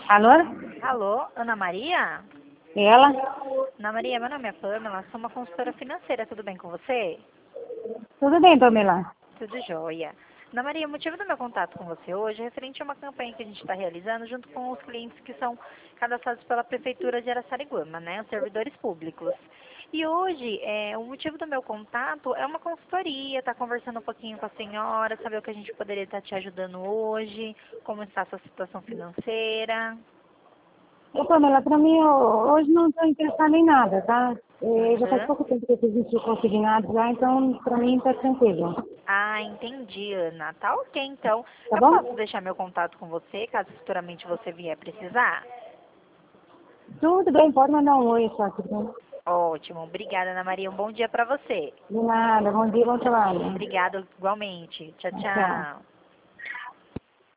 Alô? Alô, Ana Maria? Ela? Ana Maria, meu nome é Pamela, sou uma consultora financeira, tudo bem com você? Tudo bem, Pamela? Tudo jóia. Ana Maria, o motivo do meu contato com você hoje é referente a uma campanha que a gente está realizando junto com os clientes que são cadastrados pela Prefeitura de Araçariguama, né, os servidores públicos. E hoje, o motivo do meu contato é uma consultoria, tá conversando um pouquinho com a senhora, saber o que a gente poderia estar te ajudando hoje, como está a sua situação financeira. Ô, Pamela, pra mim, hoje não estou interessada em nada, tá? Já faz Uhum. pouco tempo que eu fiz isso consignado já, então pra mim tá tranquilo. Ah, entendi, Ana. Tá ok, então. Tá Eu bom? posso deixar meu contato com você, caso futuramente você vier precisar? Tudo bem, pode mandar um oi só, tudo bem? Ótimo. Obrigada, Ana Maria. Um bom dia pra você. De nada, bom dia, bom trabalho. Obrigada igualmente. Tchau, Tchau. tchau.